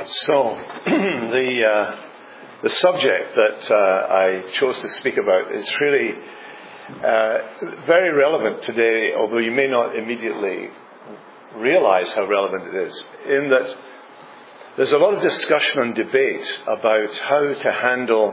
So, the subject that I chose to speak about is really very relevant today, although you may not immediately realize how relevant it is, in that there's a lot of discussion and debate about how to handle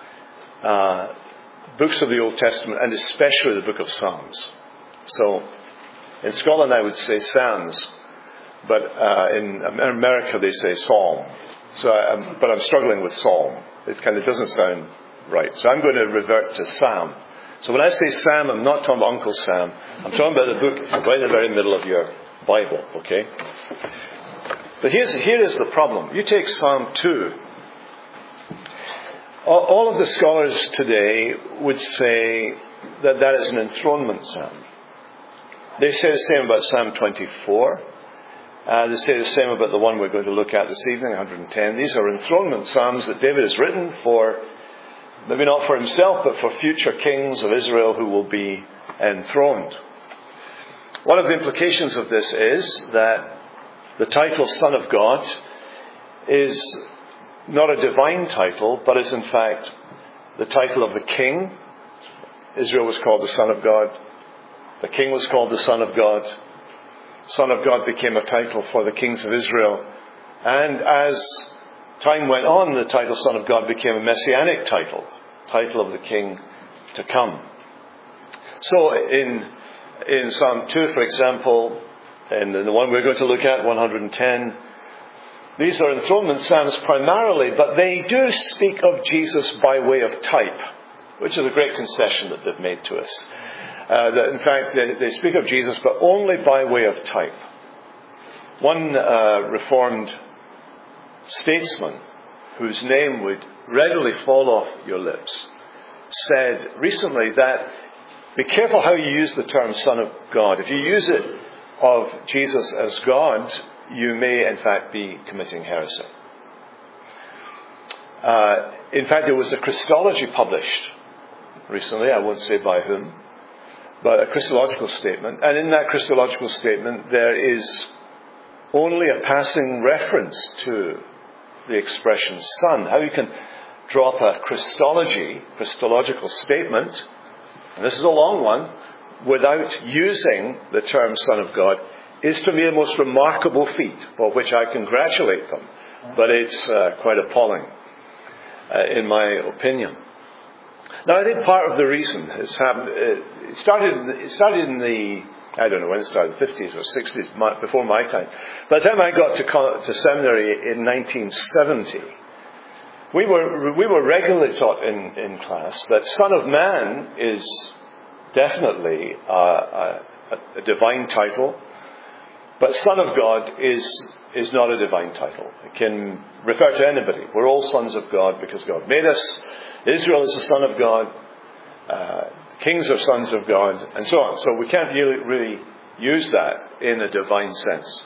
books of the Old Testament, and especially the book of Psalms. So, in Scotland I would say Psalms, but in America they say Psalm. But I'm struggling with Psalm. It kind of doesn't sound right. So I'm going to revert to Psalm. So when I say Psalm, I'm not talking about Uncle Sam. I'm talking about the book right in the very middle of your Bible, okay? But here is the problem. You take Psalm 2. All of the scholars today would say that is an enthronement psalm. They say the same about Psalm 24. They say the same about the one we're going to look at this evening, 110. These are enthronement psalms that David has written for, maybe not for himself, but for future kings of Israel who will be enthroned. One of the implications of this is that the title Son of God is not a divine title, but is in fact the title of the king. Israel was called the Son of God. The king was called the Son of God. Son of God became a title for the kings of Israel. And as time went on, the title Son of God became a messianic title of the king to come. So in Psalm 2, for example, and the one we're going to look at, 110, these are enthronement psalms primarily, but they do speak of Jesus by way of type, which is a great concession that they've made to us. That in fact, they speak of Jesus, but only by way of type. One Reformed statesman, whose name would readily fall off your lips, said recently that be careful how you use the term Son of God. If you use it of Jesus as God, you may in fact be committing heresy. In fact, there was a Christology published recently, I won't say by whom, but a Christological statement. And in that Christological statement, there is only a passing reference to the expression Son. How you can drop a Christological statement, and this is a long one, without using the term Son of God, is to me a most remarkable feat, for which I congratulate them. But it's quite appalling, in my opinion. Now, I think part of the reason has happened. It started in the, I don't know when it started, 50s or 60s, before my time. By the time I got to seminary in 1970, we were regularly taught in class that Son of Man is definitely a divine title, but Son of God is not a divine title. It can refer to anybody. We're all sons of God because God made us. Israel is the Son of God. Kings are sons of God, and so on. So we can't really use that in a divine sense.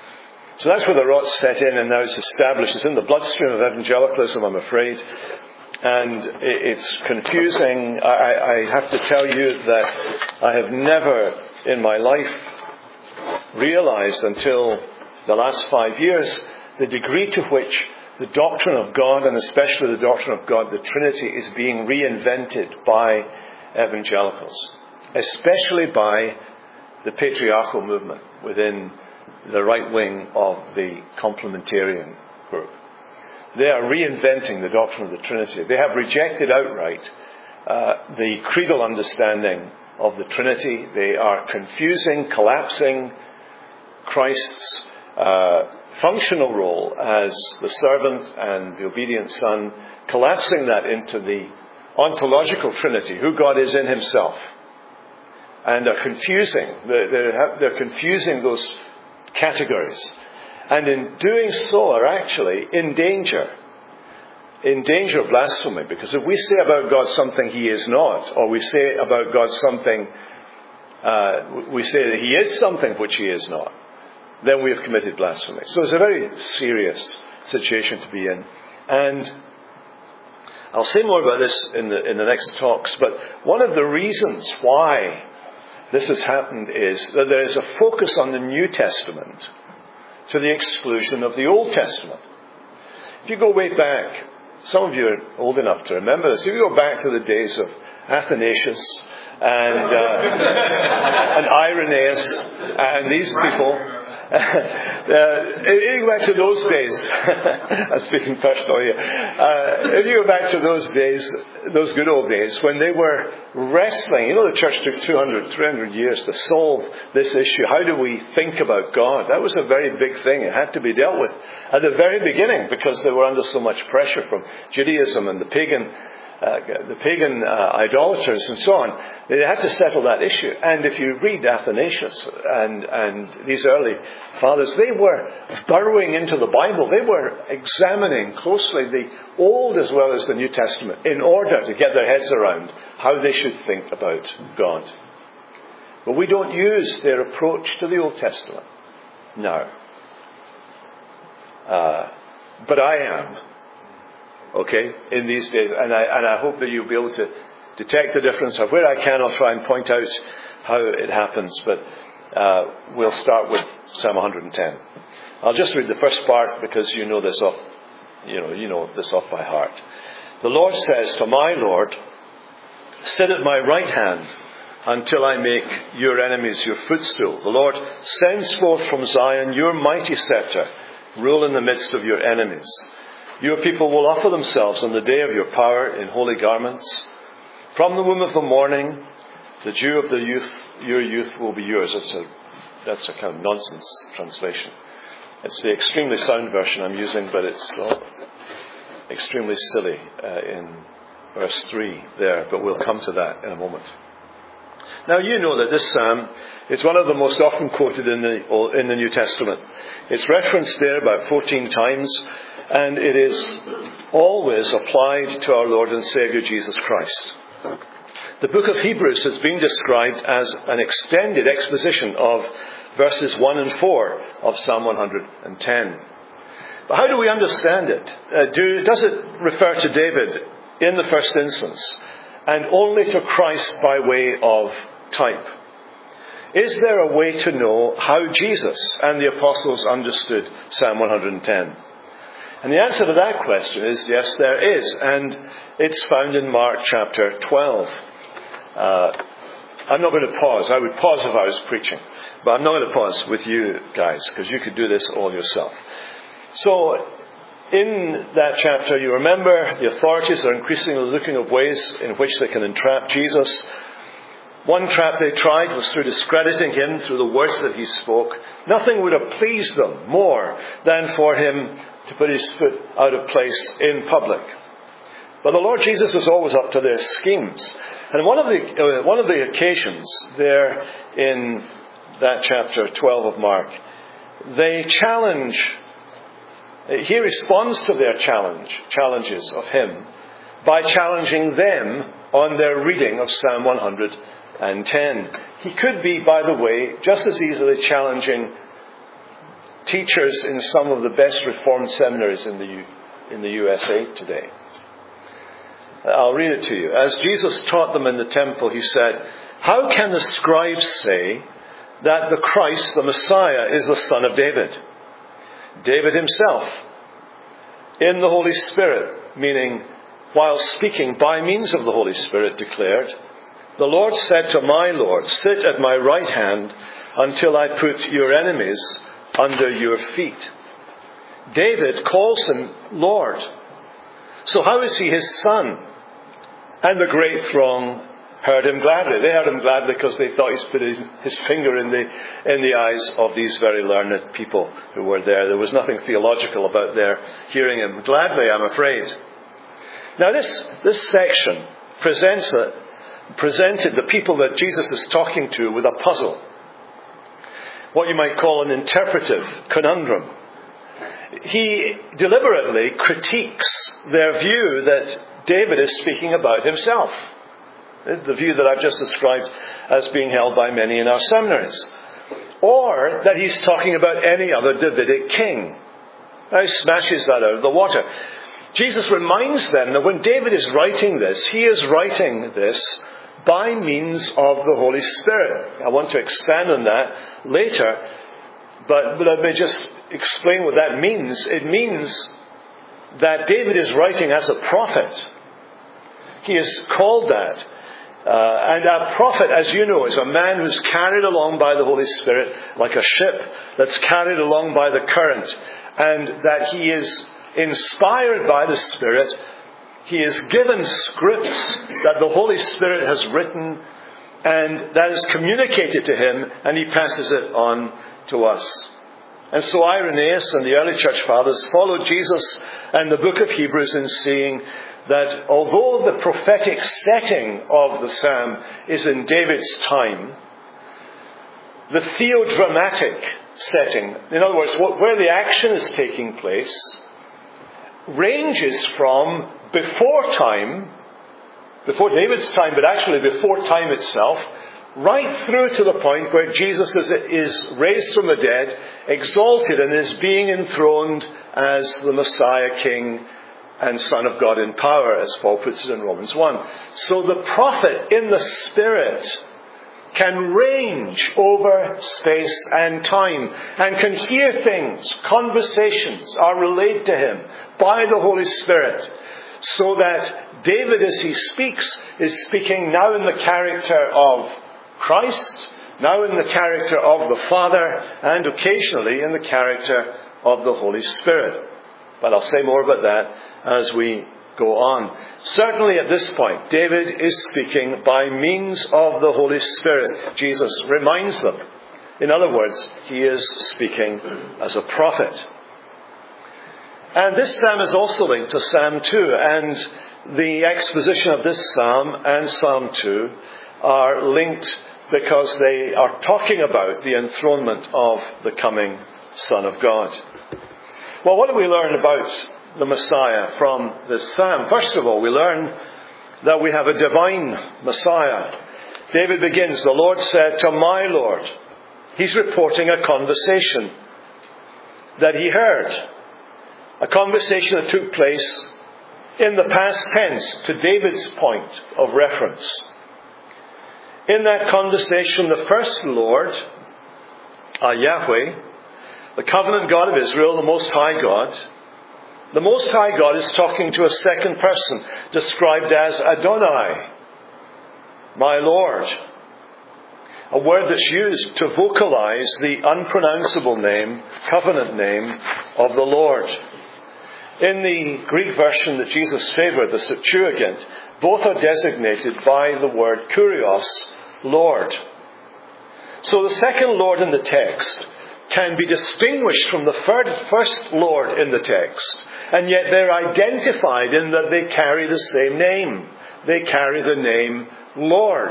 So that's where the rot's set in, and now it's established. It's in the bloodstream of evangelicalism, I'm afraid. And it's confusing. I have to tell you that I have never in my life realized until the last 5 years the degree to which the doctrine of God, and especially the doctrine of God, the Trinity, is being reinvented by evangelicals, especially by the patriarchal movement within the right wing of the complementarian group. They are reinventing the doctrine of the Trinity. They have rejected outright the creedal understanding of the Trinity. They are confusing, collapsing Christ's functional role as the servant and the obedient Son, collapsing that into the ontological Trinity, who God is in himself, and are confusing. They're confusing those categories, and in doing so are actually in danger of blasphemy, because if we say about God something he is not, or we say about God something, we say that he is something which he is not, then we have committed blasphemy. So it's a very serious situation to be in. And I'll say more about this in the next talks, but one of the reasons why this has happened is that there is a focus on the New Testament to the exclusion of the Old Testament. If you go way back, some of you are old enough to remember this. If you go back to the days of Athanasius and Irenaeus and these people, if you go back to those days, I'm speaking personally here, if you go back to those days, those good old days, when they were wrestling, the church took 200, 300 years to solve this issue. How do we think about God? That was a very big thing. It had to be dealt with at the very beginning because they were under so much pressure from Judaism and the pagan idolaters and so on. They had to settle that issue. And if you read Athanasius and these early fathers, they were burrowing into the Bible. They were examining closely the Old as well as the New Testament in order to get their heads around how they should think about God. But we don't use their approach to the Old Testament now. But I am. Okay, in these days, and I hope that you'll be able to detect the difference. Where I can, I'll try and point out how it happens. But we'll start with Psalm 110. I'll just read the first part because you know this off by heart. The Lord says to my Lord, "Sit at my right hand until I make your enemies your footstool." The Lord sends forth from Zion your mighty scepter, rule in the midst of your enemies. Your people will offer themselves on the day of your power in holy garments. From the womb of the morning, the dew of the youth, your youth will be yours. That's a kind of nonsense translation. It's the extremely sound version I'm using, but it's extremely silly in verse 3 there. But we'll come to that in a moment. Now you know that this psalm is one of the most often quoted in the New Testament. It's referenced there about 14 times. And it is always applied to our Lord and Saviour Jesus Christ. The book of Hebrews has been described as an extended exposition of verses 1 and 4 of Psalm 110. But how do we understand it? Does it refer to David in the first instance and only to Christ by way of type? Is there a way to know how Jesus and the apostles understood Psalm 110? And the answer to that question is yes, there is. And it's found in Mark chapter 12. I'm not going to pause. I would pause if I was preaching. But I'm not going to pause with you guys, because you could do this all yourself. So, in that chapter, you remember the authorities are increasingly looking at ways in which they can entrap Jesus. One trap they tried was through discrediting him through the words that he spoke. Nothing would have pleased them more than for him to put his foot out of place in public. But the Lord Jesus was always up to their schemes. And one of the occasions there in that chapter 12 of Mark, they he responds to their challenges of him by challenging them on their reading of Psalm 110. He could be, by the way, just as easily challenging teachers in some of the best Reformed seminaries in the USA today. I'll read it to you. As Jesus taught them in the temple, he said, "How can the scribes say that the Christ, the Messiah, is the son of David? David himself, in the Holy Spirit," meaning while speaking by means of the Holy Spirit, declared, "The Lord said to my Lord, sit at my right hand until I put your enemies under your feet." David calls him Lord. So how is he his son? And the great throng heard him gladly. They heard him gladly because they thought he's put his finger in the eyes of these very learned people who were there. There was nothing theological about their hearing him gladly, I'm afraid. Now this section presented the people that Jesus is talking to with a puzzle. What you might call an interpretive conundrum. He deliberately critiques their view that David is speaking about himself. The view that I've just described as being held by many in our seminaries. Or that he's talking about any other Davidic king. Now he smashes that out of the water. Jesus reminds them that when David is writing this, he is writing this by means of the Holy Spirit. I want to expand on that later, but let me just explain what that means. It means that David is writing as a prophet. He is called that. And a prophet, as you know, is a man who's carried along by the Holy Spirit like a ship that's carried along by the current. And that he is inspired by the Spirit. He is given scripts that the Holy Spirit has written, and that is communicated to him, and he passes it on to us. And so Irenaeus and the early church fathers followed Jesus and the book of Hebrews in seeing that although the prophetic setting of the psalm is in David's time, the theodramatic setting, in other words, where the action is taking place, ranges from before time, before David's time, but actually before time itself, right through to the point where Jesus is raised from the dead, exalted, and is being enthroned as the Messiah, King, and Son of God in power, as Paul puts it in Romans 1. So the prophet in the Spirit can range over space and time and can hear things. Conversations are relayed to him by the Holy Spirit, so that David, as he speaks, is speaking now in the character of Christ, now in the character of the Father, and occasionally in the character of the Holy Spirit. But I'll say more about that as we go on. Certainly at this point, David is speaking by means of the Holy Spirit. Jesus reminds them. In other words, he is speaking as a prophet. And this psalm is also linked to Psalm 2, and the exposition of this psalm and Psalm 2 are linked because they are talking about the enthronement of the coming Son of God. Well, what do we learn about the Messiah from this psalm? First of all, we learn that we have a divine Messiah. David begins, "The Lord said to my Lord." He's reporting a conversation that he heard. A conversation that took place in the past tense, to David's point of reference. In that conversation, the first Lord, Yahweh, the covenant God of Israel, the Most High God is talking to a second person, described as Adonai, my Lord. A word that's used to vocalize the unpronounceable name, covenant name of the Lord. In the Greek version that Jesus favoured, the Septuagint, both are designated by the word kurios, Lord. So the second Lord in the text can be distinguished from the first Lord in the text, and yet they're identified in that they carry the same name. They carry the name Lord.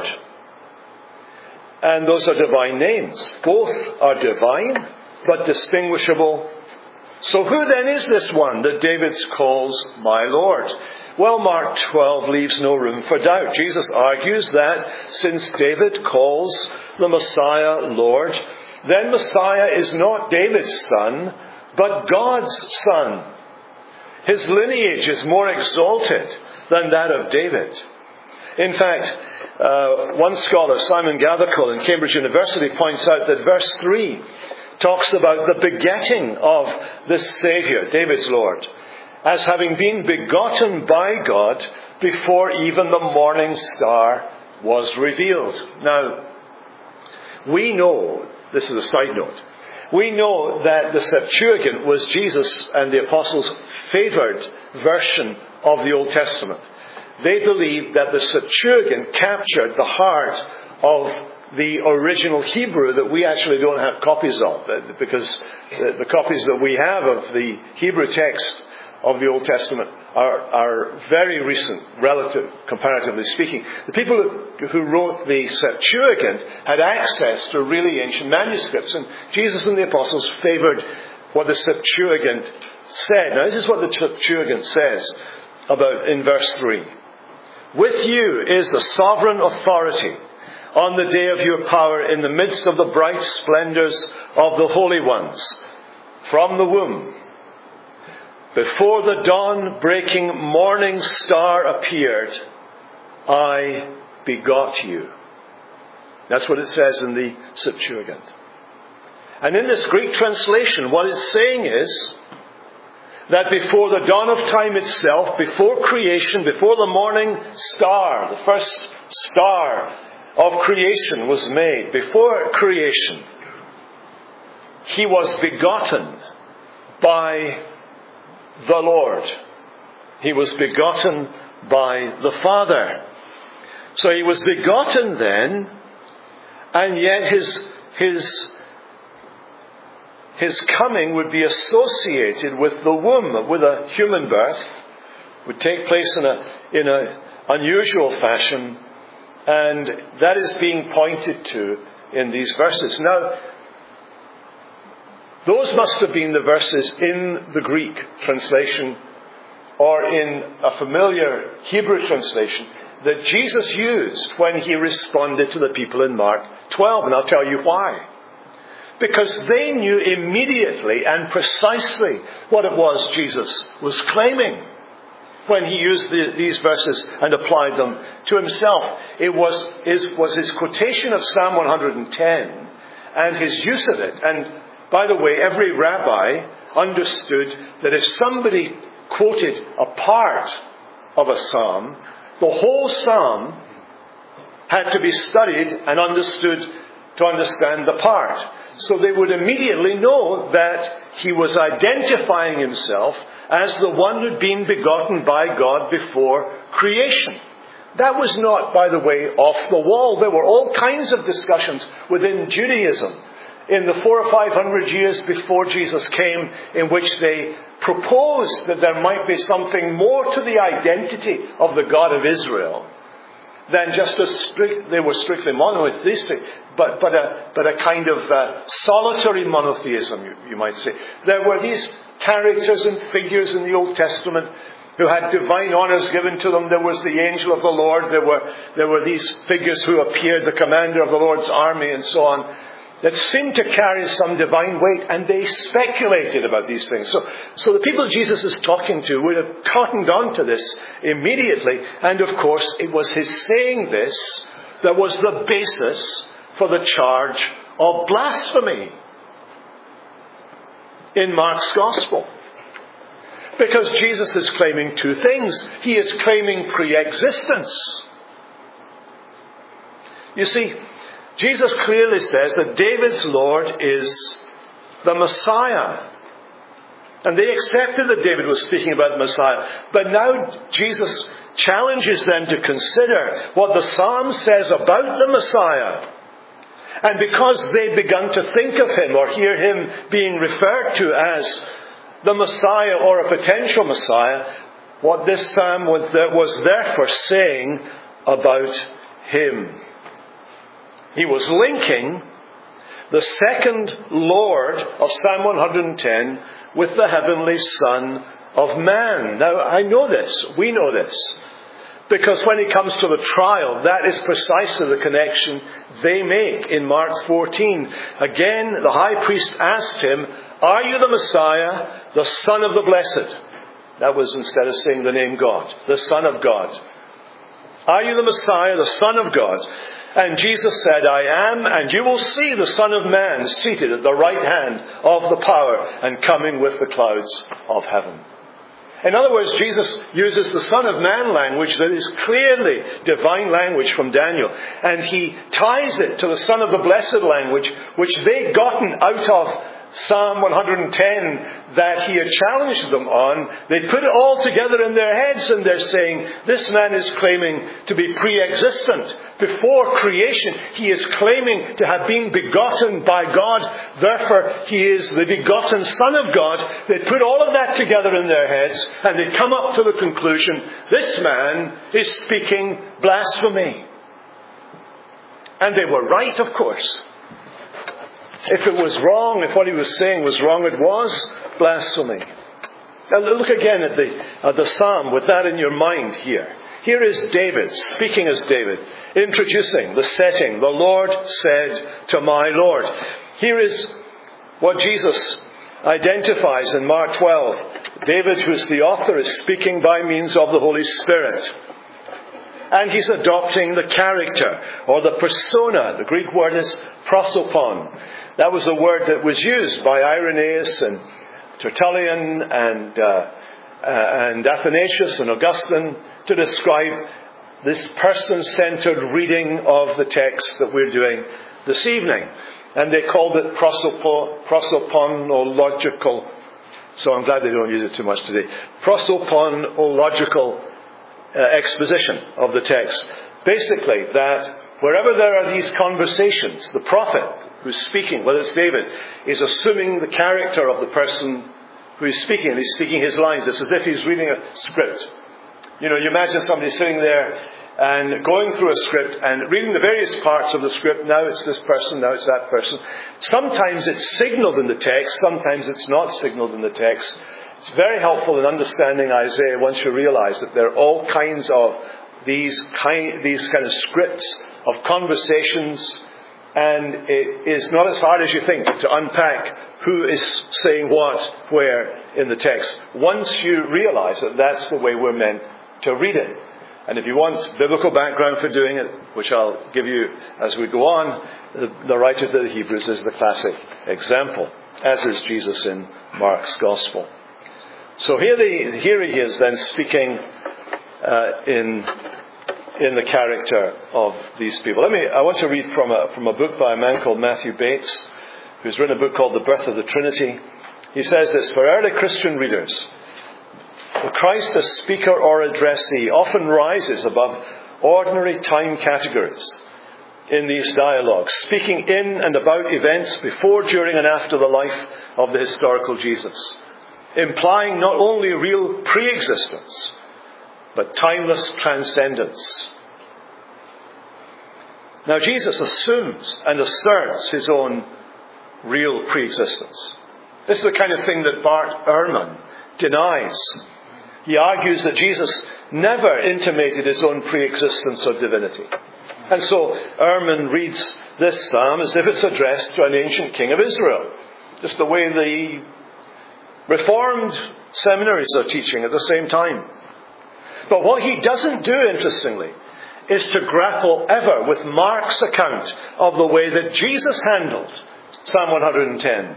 And those are divine names. Both are divine, but distinguishable. So who then is this one that David calls my Lord? Well, Mark 12 leaves no room for doubt. Jesus argues that since David calls the Messiah Lord, then Messiah is not David's son, but God's son. His lineage is more exalted than that of David. In fact, one scholar, Simon Gathercole in Cambridge University, points out that verse 3 talks about the begetting of this Saviour, David's Lord, as having been begotten by God before even the morning star was revealed. Now, we know, this is a side note, we know that the Septuagint was Jesus and the Apostles' favoured version of the Old Testament. They believed that the Septuagint captured the heart of the original Hebrew that we actually don't have copies of, because the copies that we have of the Hebrew text of the Old Testament are very recent, comparatively speaking. The people who wrote the Septuagint had access to really ancient manuscripts, and Jesus and the Apostles favoured what the Septuagint said. Now, this is what the Septuagint says about in verse 3. With you is the sovereign authority on the day of your power in the midst of the bright splendours of the holy ones. From the womb, before the dawn-breaking morning star appeared, I begot you. That's what it says in the Septuagint. And in this Greek translation, what it's saying is that before the dawn of time itself, before creation, before the morning star, the first star of creation was made, before creation, he was begotten by the Lord. He was begotten by the Father. So he was begotten then, and yet his coming would be associated with the womb, with a human birth, would take place in an unusual fashion, and that is being pointed to in these verses. Now, those must have been the verses in the Greek translation or in a familiar Hebrew translation that Jesus used when he responded to the people in Mark 12, and I'll tell you why. Because they knew immediately and precisely what it was Jesus was claiming when he used these verses and applied them to himself. It was his quotation of Psalm 110 and his use of it. And by the way, every rabbi understood that if somebody quoted a part of a psalm, the whole psalm had to be studied and understood to understand the part. So they would immediately know that he was identifying himself as the one who'd been begotten by God before creation. That was not, by the way, off the wall. There were all kinds of discussions within Judaism in the 400 or 500 years before Jesus came, in which they proposed that there might be something more to the identity of the God of Israel than just they were strictly monotheistic, but a kind of solitary monotheism, you might say. There were these characters and figures in the Old Testament who had divine honors given to them. There was the angel of the Lord. There were these figures who appeared, the commander of the Lord's army, and so on, that seemed to carry some divine weight, and they speculated about these things. So the people Jesus is talking to would have cottoned on to this immediately, and of course it was his saying this that was the basis for the charge of blasphemy in Mark's Gospel. Because Jesus is claiming two things. He is claiming pre-existence. You see, Jesus clearly says that David's Lord is the Messiah. And they accepted that David was speaking about the Messiah. But now Jesus challenges them to consider what the Psalm says about the Messiah. And because they've begun to think of him or hear him being referred to as the Messiah or a potential Messiah, what this psalm was therefore saying about him. He was linking the second Lord of Psalm 110 with the heavenly Son of Man. Now, I know this. We know this. Because when it comes to the trial, that is precisely the connection they make in Mark 14. Again, the high priest asked him, "Are you the Messiah, the Son of the Blessed?" That was instead of saying the name God, the Son of God. "Are you the Messiah, the Son of God?" And Jesus said, "I am, and you will see the Son of Man seated at the right hand of the power and coming with the clouds of heaven." In other words, Jesus uses the Son of Man language that is clearly divine language from Daniel, and he ties it to the Son of the Blessed language, which they'd gotten out of Psalm 110 that he had challenged them on. They put it all together in their heads, and they're saying, this man is claiming to be pre-existent. Before creation, he is claiming to have been begotten by God. Therefore, he is the begotten Son of God. They put all of that together in their heads, and they come up to the conclusion, this man is speaking blasphemy. And they were right, of course. If it was wrong, if what he was saying was wrong, it was blasphemy. Now look again at the psalm with that in your mind here. Here is David, speaking as David, introducing the setting. The Lord said to my Lord. Here is what Jesus identifies in Mark 12. David, who is the author, is speaking by means of the Holy Spirit. And he's adopting the character or the persona. The Greek word is prosopon. That was a word that was used by Irenaeus and Tertullian and Athanasius and Augustine to describe this person-centered reading of the text that we're doing this evening. And they called it prosoponological. So I'm glad they don't use it too much today. Prosoponological exposition of the text. Basically, that wherever there are these conversations, the prophet who's speaking, whether it's David, is assuming the character of the person who is speaking, and he's speaking his lines. It's as if he's reading a script. You imagine somebody sitting there and going through a script and reading the various parts of the script. Now it's this person, now it's that person. Sometimes it's signaled in the text, sometimes it's not signaled in the text. It's very helpful in understanding Isaiah once you realize that there are all kinds of these kind of scripts of conversations, and it is not as hard as you think to unpack who is saying what, where in the text. Once you realize that that's the way we're meant to read it. And if you want biblical background for doing it, which I'll give you as we go on, the writer to the Hebrews is the classic example, as is Jesus in Mark's Gospel. So here he is then speaking in the character of these people. I want to read from a book by a man called Matthew Bates, who's written a book called The Birth of the Trinity. He says this: for early Christian readers, the Christ as speaker or addressee often rises above ordinary time categories in these dialogues, speaking in and about events before, during and after the life of the historical Jesus, implying not only real pre-existence, but timeless transcendence. Now Jesus assumes and asserts his own real pre-existence. This is the kind of thing that Bart Ehrman denies. He argues that Jesus never intimated his own pre-existence or divinity. And so Ehrman reads this psalm as if it's addressed to an ancient king of Israel, just the way the Reformed seminaries are teaching at the same time. But what he doesn't do, interestingly, is to grapple ever with Mark's account of the way that Jesus handled Psalm 110.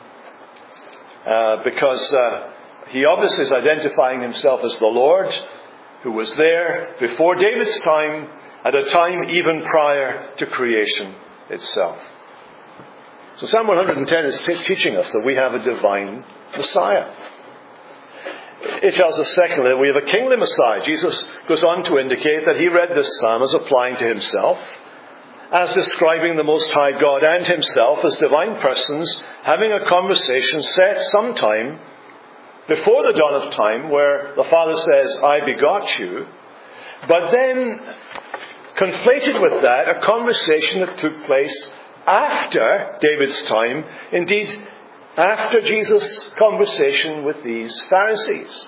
Because he obviously is identifying himself as the Lord who was there before David's time, at a time even prior to creation itself. So Psalm 110 is teaching us that we have a divine Messiah. It tells us, secondly, that we have a kingly Messiah. Jesus goes on to indicate that he read this psalm as applying to himself, as describing the Most High God and himself as divine persons having a conversation set sometime before the dawn of time, where the Father says, I begot you, but then conflated with that, a conversation that took place after David's time, indeed after Jesus' conversation with these Pharisees.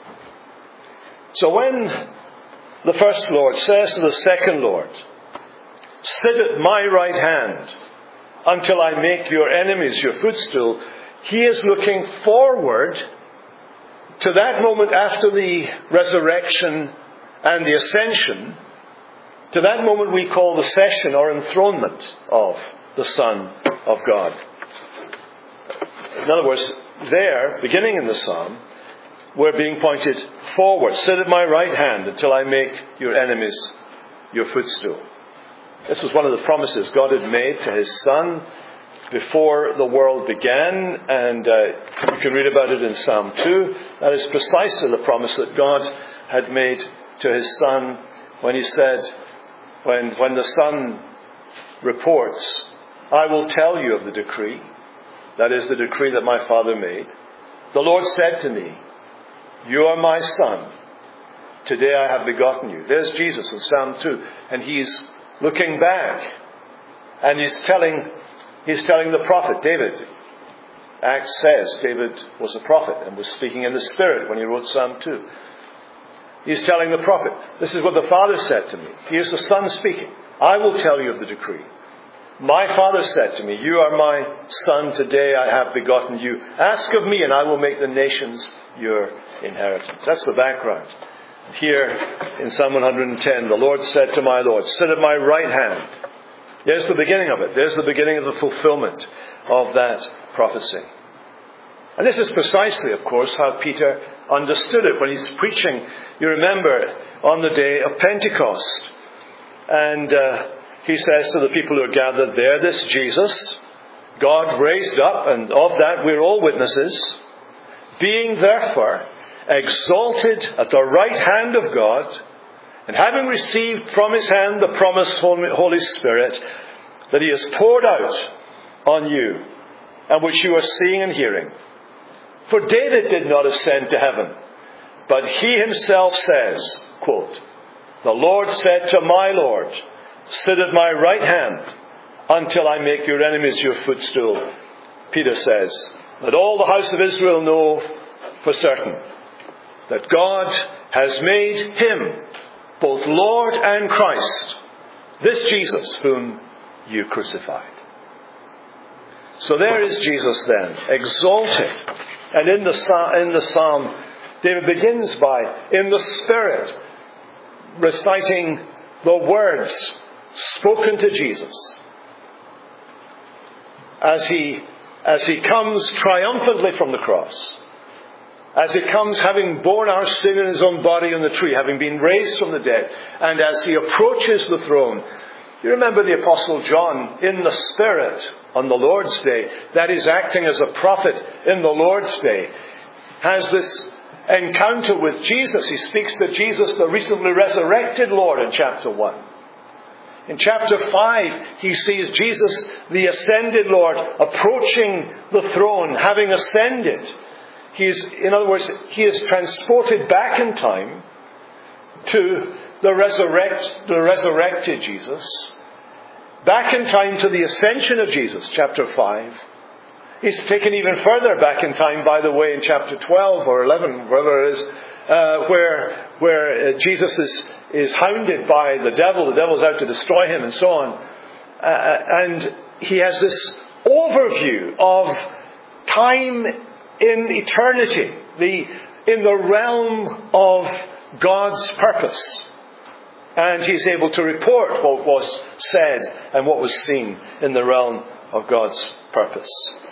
So when the first Lord says to the second Lord, sit at my right hand until I make your enemies your footstool, he is looking forward to that moment after the resurrection and the ascension, to that moment we call the session or enthronement of the Son of God. In other words, there, beginning in the psalm, we're being pointed forward. Sit at my right hand until I make your enemies your footstool. This was one of the promises God had made to his Son before the world began, and you can read about it in Psalm 2. That is precisely the promise that God had made to his Son when he said, when the Son reports, I will tell you of the decree. That is the decree that my Father made. The Lord said to me, you are my Son. Today I have begotten you. There's Jesus in Psalm 2. And he's looking back. And he's telling the prophet, David. Acts says David was a prophet and was speaking in the Spirit when he wrote Psalm 2. He's telling the prophet, this is what the Father said to me. Here's the Son speaking. I will tell you of the decree. My Father said to me, you are my Son, today I have begotten you. Ask of me and I will make the nations your inheritance. That's the background. Here in Psalm 110, the Lord said to my Lord, sit at my right hand. There's the beginning of it. There's the beginning of the fulfillment of that prophecy. And this is precisely, of course, how Peter understood it when he's preaching, you remember, on the day of Pentecost. And he says to the people who are gathered there, this Jesus, God raised up, and of that we're all witnesses, being therefore exalted at the right hand of God, and having received from his hand the promised Holy Spirit, that he has poured out on you, and which you are seeing and hearing. For David did not ascend to heaven, but he himself says, quote, the Lord said to my Lord, sit at my right hand until I make your enemies your footstool. Peter says, let all the house of Israel know for certain that God has made him both Lord and Christ, this Jesus whom you crucified. So there is Jesus then, exalted. And in the psalm, David begins by, in the Spirit, reciting the words spoken to Jesus as he comes triumphantly from the cross, as he comes having borne our sin in his own body on the tree, having been raised from the dead, and as he approaches the throne. You remember the Apostle John in the Spirit on the Lord's Day, that is acting as a prophet in the Lord's Day, has this encounter with Jesus. He speaks to Jesus, the recently resurrected Lord, in chapter 1. In chapter 5, he sees Jesus, the ascended Lord, approaching the throne, having ascended. In other words, he is transported back in time to the resurrected Jesus, back in time to the ascension of Jesus, chapter 5. He's taken even further back in time, by the way, in chapter 12 or 11, wherever it is, where Jesus is hounded by the devil. The devil's out to destroy him and so on. And he has this overview of time in eternity, in the realm of God's purpose. And he's able to report what was said and what was seen in the realm of God's purpose.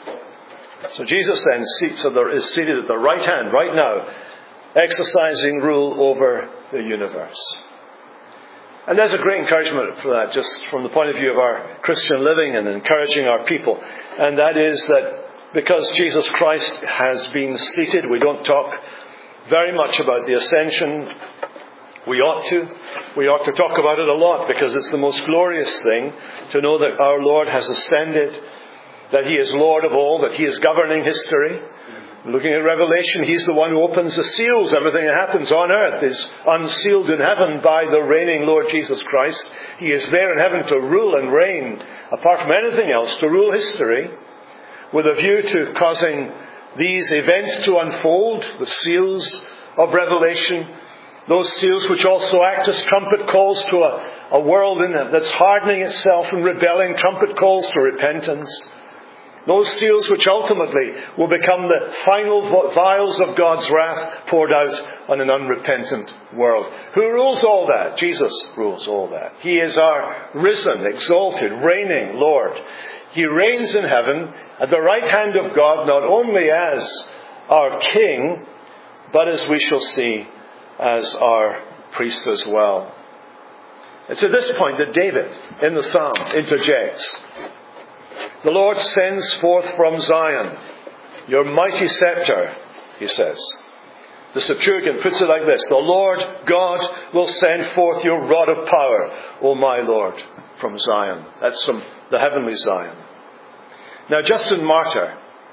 So Jesus then is seated at the right hand right now, exercising rule over the universe. And there's a great encouragement for that, just from the point of view of our Christian living and encouraging our people. And that is that because Jesus Christ has been seated, we don't talk very much about the ascension. We ought to talk about it a lot, because it's the most glorious thing to know that our Lord has ascended, that he is Lord of all, that he is governing history. Looking at Revelation, he's the one who opens the seals. Everything that happens on earth is unsealed in heaven by the reigning Lord Jesus Christ. He is there in heaven to rule and reign, apart from anything else, to rule history, with a view to causing these events to unfold, the seals of Revelation, those seals which also act as trumpet calls to a world that's hardening itself and rebelling, trumpet calls to repentance. Those seals which ultimately will become the final vials of God's wrath poured out on an unrepentant world. Who rules all that? Jesus rules all that. He is our risen, exalted, reigning Lord. He reigns in heaven at the right hand of God, not only as our King, but as we shall see, as our priest as well. It's at this point that David, in the Psalm, interjects. The Lord sends forth from Zion your mighty scepter, he says. The Septuagint puts it like this: the Lord God will send forth your rod of power, O my Lord, from Zion. That's from the heavenly Zion. Now Justin Martyr,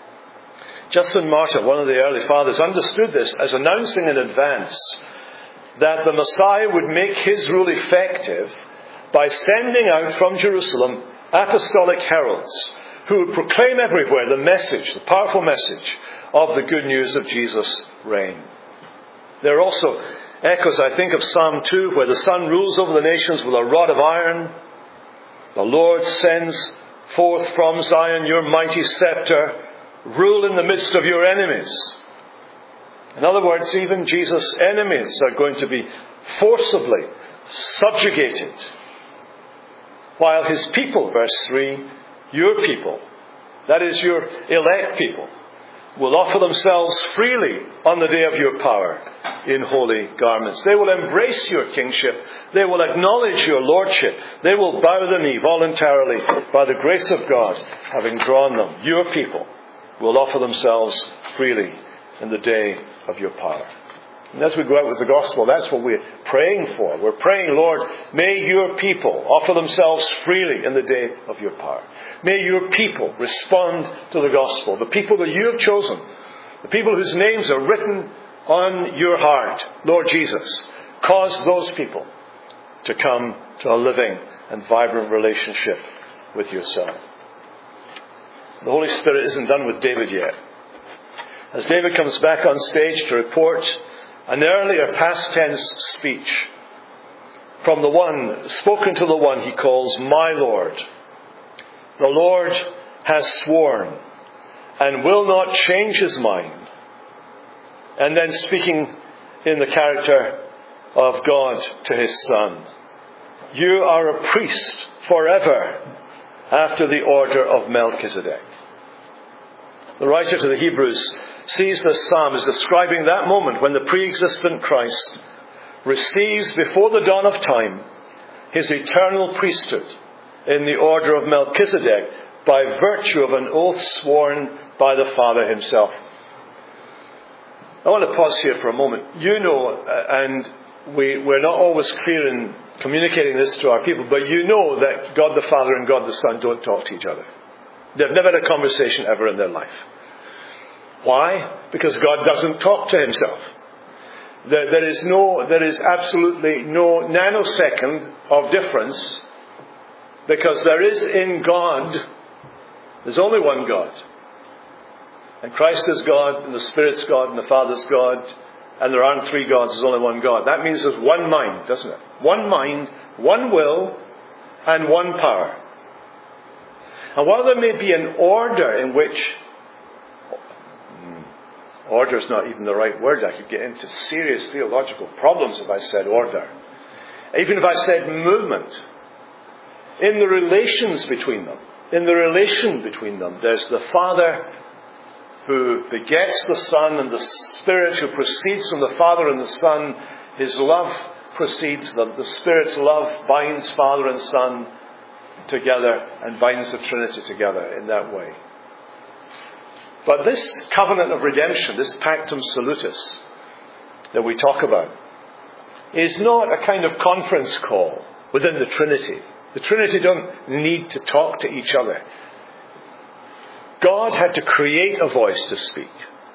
one of the early fathers, understood this as announcing in advance that the Messiah would make his rule effective by sending out from Jerusalem apostolic heralds who would proclaim everywhere the powerful message of the good news of Jesus' reign. There are also echoes, I think, of Psalm 2, where the Son rules over the nations with a rod of iron. The Lord sends forth from Zion your mighty scepter, rule in the midst of your enemies. In other words, even Jesus' enemies are going to be forcibly subjugated, while his people, verse 3, your people, that is your elect people, will offer themselves freely on the day of your power in holy garments. They will embrace your kingship. They will acknowledge your lordship. They will bow the knee voluntarily by the grace of God, having drawn them. Your people will offer themselves freely in the day of your power. And as we go out with the gospel, that's what we're praying for. We're praying, Lord, may your people offer themselves freely in the day of your power. May your people respond to the gospel. The people that you have chosen, the people whose names are written on your heart, Lord Jesus, cause those people to come to a living and vibrant relationship with yourself. The Holy Spirit isn't done with David yet. As David comes back on stage to report an earlier past tense speech from the one, spoken to the one he calls my Lord. The Lord has sworn and will not change his mind. And then speaking in the character of God to his Son. You are a priest forever after the order of Melchizedek. The writer to the Hebrews sees this psalm as describing that moment when the pre-existent Christ receives before the dawn of time his eternal priesthood in the order of Melchizedek by virtue of an oath sworn by the Father himself. I want to pause here for a moment. You know, and we're not always clear in communicating this to our people, but you know that God the Father and God the Son don't talk to each other. They've never had a conversation ever in their life. Why? Because God doesn't talk to himself. There is absolutely no nanosecond of difference, because there is in God, there's only one God. And Christ is God, and the Spirit's God, and the Father's God, and there aren't three gods, there's only one God. That means there's one mind, doesn't it? One mind, one will, and one power. And while there may be an order in which, order is not even the right word, I could get into serious theological problems if I said order. Even if I said movement, in the relations between them, there's the Father who begets the Son, and the Spirit who proceeds from the Father and the Son. His love proceeds, the Spirit's love binds Father and Son together and binds the Trinity together in that way. But this covenant of redemption, this pactum salutis that we talk about, is not a kind of conference call within the Trinity. The Trinity don't need to talk to each other. God had to create a voice to speak.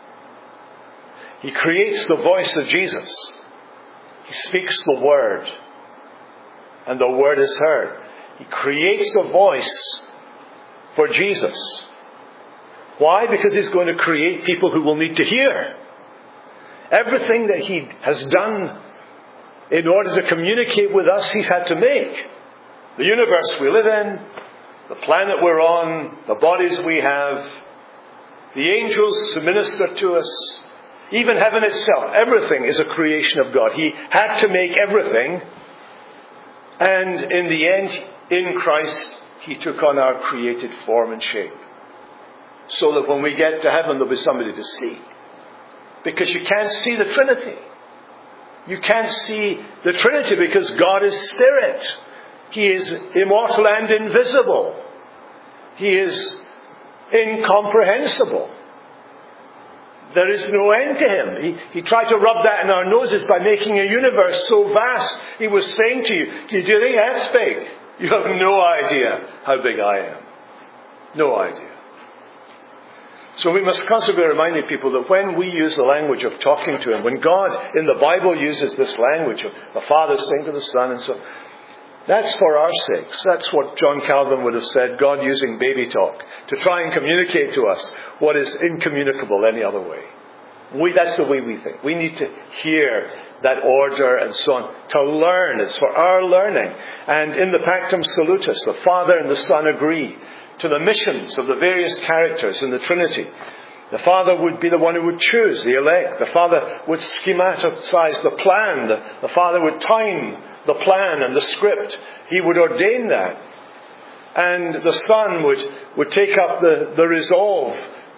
He creates the voice of Jesus. He speaks the word, and the word is heard. He creates a voice for Jesus. Why? Because he's going to create people who will need to hear. Everything that he has done in order to communicate with us, he's had to make. The universe we live in, the planet we're on, the bodies we have, the angels who minister to us, even heaven itself, everything is a creation of God. He had to make everything, and in the end, in Christ, he took on our created form and shape. So that when we get to heaven, there'll be somebody to see. Because you can't see the Trinity. You can't see the Trinity because God is Spirit. He is immortal and invisible. He is incomprehensible. There is no end to him. He tried to rub that in our noses by making a universe so vast. He was saying to you, do you think that's big? You have no idea how big I am. No idea. So we must constantly be reminding people that when we use the language of talking to him, when God in the Bible uses this language of the Father saying to the Son and so on, that's for our sakes. That's what John Calvin would have said, God using baby talk to try and communicate to us what is incommunicable any other way. That's the way we think. We need to hear that order and so on to learn. It's for our learning. And in the Pactum Salutis, the Father and the Son agree to the missions of the various characters in the Trinity. The Father would be the one who would choose the elect. The Father would schematicize the plan. The Father would time the plan and the script. He would ordain that. And the Son would take up the resolve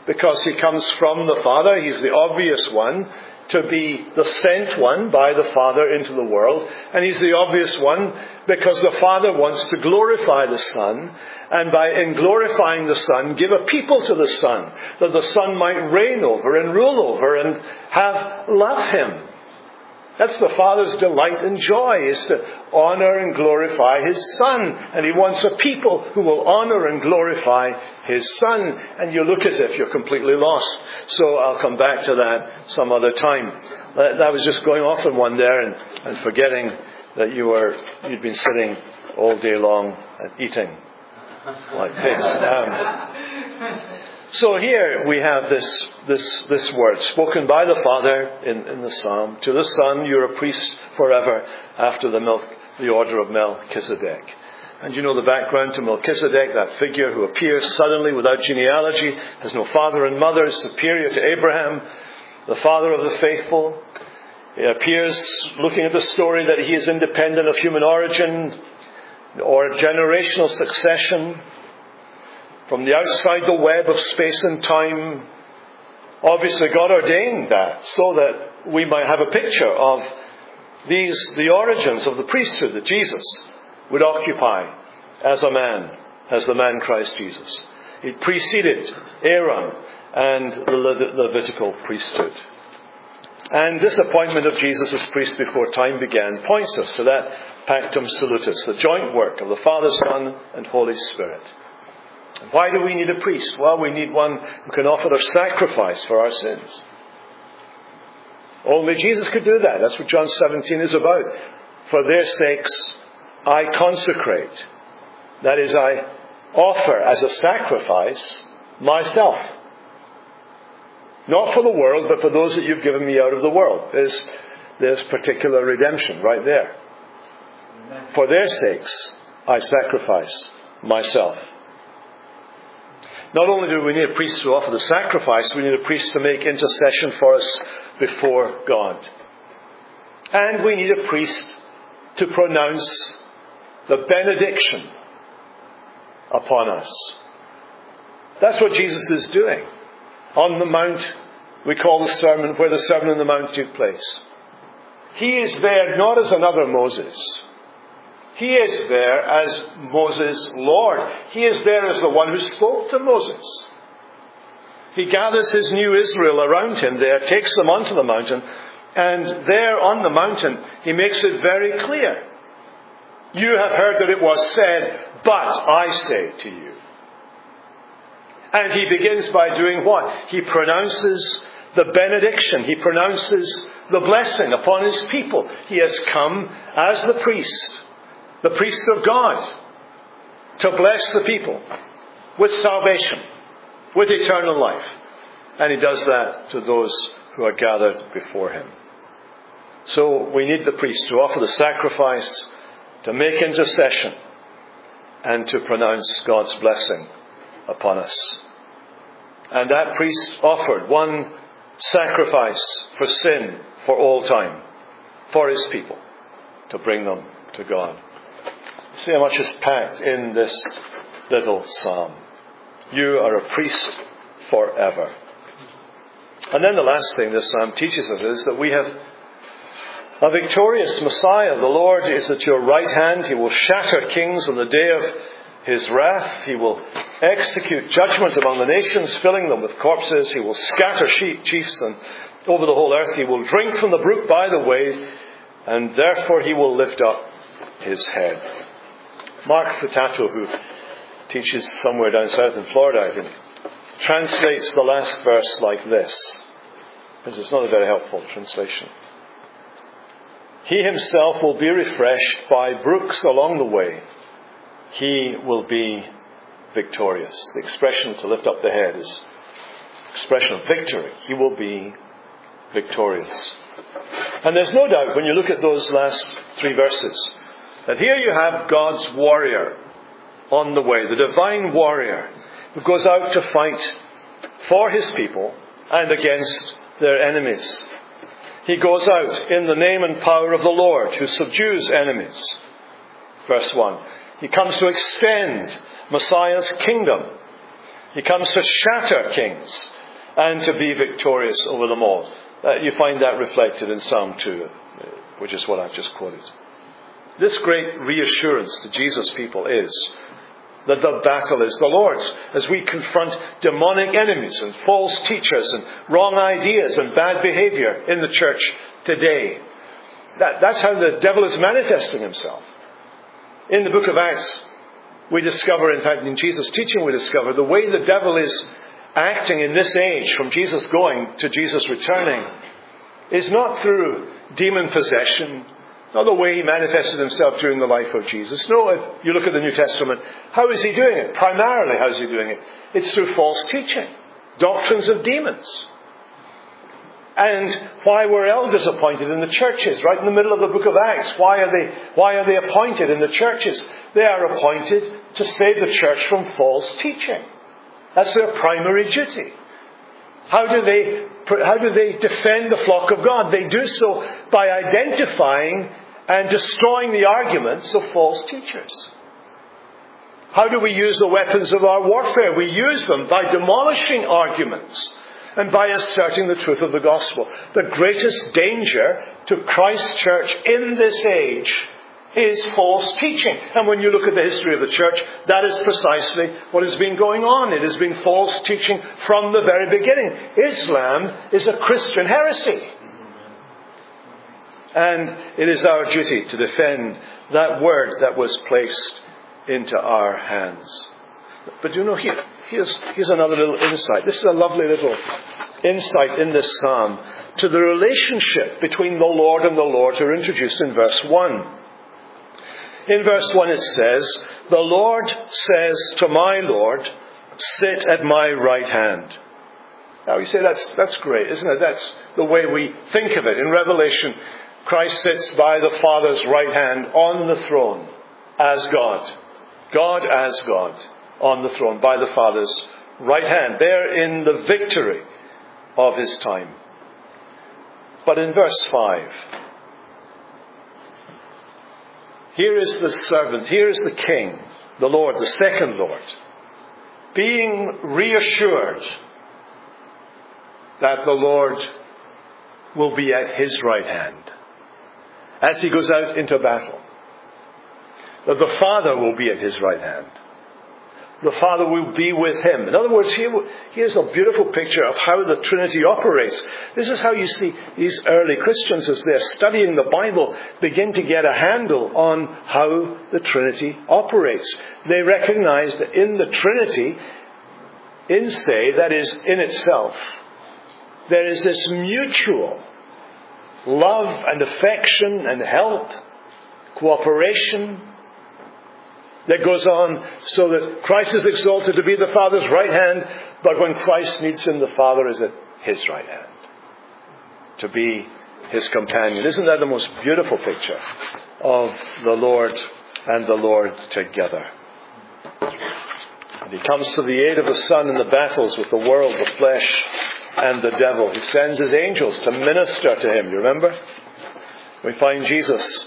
because he comes from the Father. He's the obvious one to be the sent one by the Father into the world. And he's the obvious one because the Father wants to glorify the Son, and in glorifying the Son, give a people to the Son, that the Son might reign over and rule over and love him. That's the Father's delight and joy, is to honor and glorify his Son. And he wants a people who will honor and glorify his Son. And you look as if you're completely lost. So I'll come back to that some other time. I was just going off on one there and forgetting that you'd been sitting all day long and eating like pigs. So here we have this word spoken by the Father in the Psalm. To the Son, you're a priest forever after the order of Melchizedek. And you know the background to Melchizedek, that figure who appears suddenly without genealogy, has no father and mother, is superior to Abraham, the father of the faithful. He appears looking at the story that he is independent of human origin or generational succession. From the outside the web of space and time, obviously God ordained that so that we might have a picture of the origins of the priesthood that Jesus would occupy as a man, as the man Christ Jesus. It preceded Aaron and the Levitical priesthood. And this appointment of Jesus as priest before time began points us to that Pactum Salutis, the joint work of the Father, Son, and Holy Spirit. Why do we need a priest? Well, we need one who can offer a sacrifice for our sins. Only Jesus could do that. That's what John 17 is about. For their sakes, I consecrate. That is, I offer as a sacrifice myself. Not for the world, but for those that you've given me out of the world. There's particular redemption right there. For their sakes, I sacrifice myself. Not only do we need a priest to offer the sacrifice, we need a priest to make intercession for us before God. And we need a priest to pronounce the benediction upon us. That's what Jesus is doing. On the Mount, we call the sermon, where the Sermon on the Mount took place. He is there not as another Moses. He is there as Moses' Lord. He is there as the one who spoke to Moses. He gathers his new Israel around him there, takes them onto the mountain, and there on the mountain, he makes it very clear. You have heard that it was said, but I say to you. And he begins by doing what? He pronounces the benediction. He pronounces the blessing upon his people. He has come as the priest of God, to bless the people with salvation, with eternal life. And he does that to those who are gathered before him. So we need the priest to offer the sacrifice, to make intercession, and to pronounce God's blessing upon us. And that priest offered one sacrifice for sin for all time, for his people, to bring them to God. See how much is packed in this little psalm. You are a priest forever. And then the last thing this psalm teaches us is that we have a victorious Messiah. The Lord is at your right hand. He will shatter kings on the day of his wrath. He will execute judgment among the nations, filling them with corpses. He will scatter chiefs and over the whole earth. He will drink from the brook by the way, and therefore he will lift up his head. Mark Futato, who teaches somewhere down south in Florida, I think, translates the last verse like this, because it's not a very helpful translation. He himself will be refreshed by brooks along the way. He will be victorious. The expression to lift up the head is expression of victory. He will be victorious. And there's no doubt when you look at those last three verses that here you have God's warrior on the way, the divine warrior who goes out to fight for his people and against their enemies. He goes out in the name and power of the Lord who subdues enemies. Verse 1. He comes to extend Messiah's kingdom. He comes to shatter kings and to be victorious over them all. You find that reflected in Psalm 2, which is what I've just quoted. This great reassurance to Jesus' people is that the battle is the Lord's, as we confront demonic enemies and false teachers and wrong ideas and bad behavior in the church today. That's how the devil is manifesting himself. In the book of Acts, we discover, in fact in Jesus' teaching we discover, the way the devil is acting in this age, from Jesus going to Jesus returning, is not through demon possession, not the way he manifested himself during the life of Jesus. No, if you look at the New Testament, how is he doing it? Primarily, how is he doing it? It's through false teaching, doctrines of demons. And why were elders appointed in the churches? Right in the middle of the book of Acts. Why are they appointed in the churches? They are appointed to save the church from false teaching. That's their primary duty. How do they defend the flock of God? They do so by identifying and destroying the arguments of false teachers. How do we use the weapons of our warfare? We use them by demolishing arguments and by asserting the truth of the gospel. The greatest danger to Christ's church in this age is false teaching. And when you look at the history of the church, that is precisely what has been going on. It has been false teaching from the very beginning. Islam is a Christian heresy. And it is our duty to defend that word that was placed into our hands. But you know, here's another little insight. This is a lovely little insight in this psalm to the relationship between the Lord and the Lord who are introduced in verse 1. In verse 1 it says, "The Lord says to my Lord, sit at my right hand." Now you say that's great, isn't it? That's the way we think of it. In Revelation, Christ sits by the Father's right hand on the throne as God. God as God on the throne by the Father's right hand, there in the victory of his time. But in verse 5, here is the servant, here is the King, the Lord, the second Lord, being reassured that the Lord will be at his right hand as he goes out into battle. That the Father will be at his right hand. The Father will be with him. In other words, here's a beautiful picture of how the Trinity operates. This is how you see these early Christians, as they're studying the Bible, begin to get a handle on how the Trinity operates. They recognize that in the Trinity, in se, that is, in itself, there is this mutual love and affection and help, cooperation, that goes on so that Christ is exalted to be the Father's right hand, but when Christ needs him, the Father is at his right hand to be his companion. Isn't that the most beautiful picture of the Lord and the Lord together? And he comes to the aid of the Son in the battles with the world, the flesh, and the devil. He sends his angels to minister to him. You remember? We find Jesus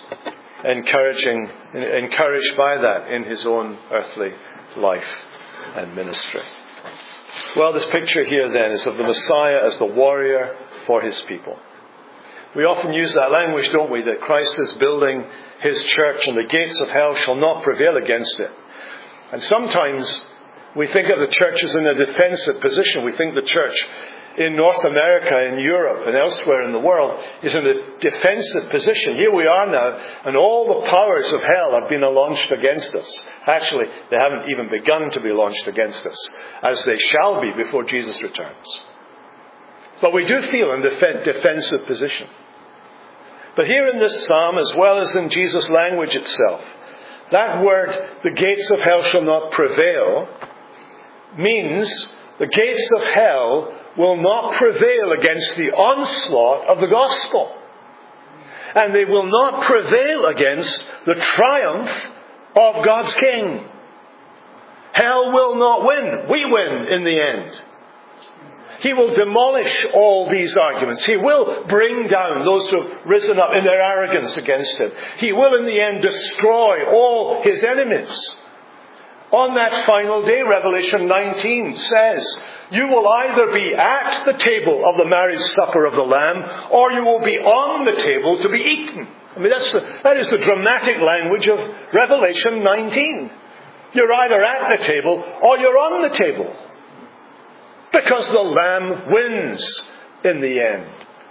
encouraged by that in his own earthly life and ministry. Well, this picture here then is of the Messiah as the warrior for his people. We often use that language, don't we, that Christ is building his church and the gates of hell shall not prevail against it. And sometimes we think of the church as in a defensive position. We think the church in North America, in Europe, and elsewhere in the world is in a defensive position. Here we are now, and all the powers of hell have been launched against us. Actually, they haven't even begun to be launched against us, as they shall be before Jesus returns. But we do feel in a defensive position. But here in this psalm, as well as in Jesus' language itself, that word, the gates of hell shall not prevail, means the gates of hell will not prevail against the onslaught of the gospel. And they will not prevail against the triumph of God's King. Hell will not win. We win in the end. He will demolish all these arguments. He will bring down those who have risen up in their arrogance against him. He will in the end destroy all his enemies. On that final day, Revelation 19 says You will either be at the table of the marriage supper of the Lamb, or you will be on the table to be eaten. I mean, that is the dramatic language of Revelation 19. You're either at the table or you're on the table. Because the Lamb wins in the end.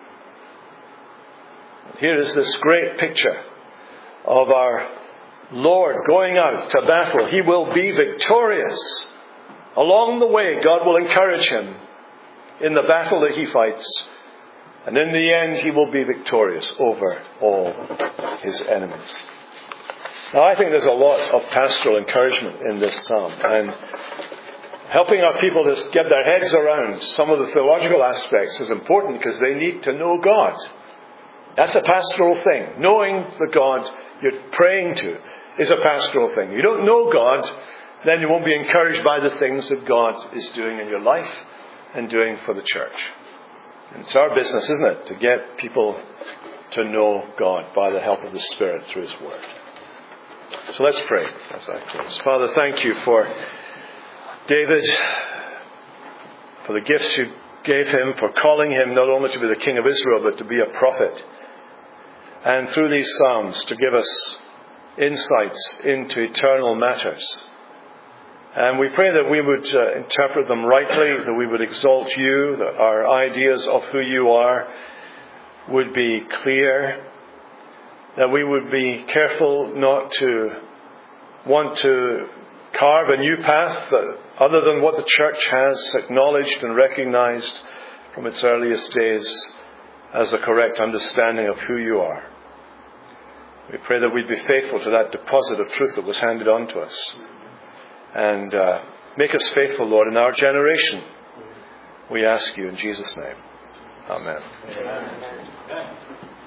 Here is this great picture of our Lord going out to battle. He will be victorious. Along the way, God will encourage him in the battle that he fights. And in the end, he will be victorious over all his enemies. Now, I think there's a lot of pastoral encouragement in this psalm. And helping our people to get their heads around some of the theological aspects is important because they need to know God. That's a pastoral thing. Knowing the God you're praying to is a pastoral thing. You don't know God, then you won't be encouraged by the things that God is doing in your life and doing for the church. And it's our business, isn't it, to get people to know God by the help of the Spirit through His Word. So let's pray as I close. Father, thank you for David, for the gifts you gave him, for calling him not only to be the King of Israel, but to be a prophet. And through these Psalms to give us insights into eternal matters. And we pray that we would interpret them rightly, that we would exalt you, that our ideas of who you are would be clear, that we would be careful not to want to carve a new path other than what the church has acknowledged and recognized from its earliest days as the correct understanding of who you are. We pray that we'd be faithful to that deposit of truth that was handed on to us. And make us faithful, Lord, in our generation. We ask you in Jesus' name. Amen. Amen.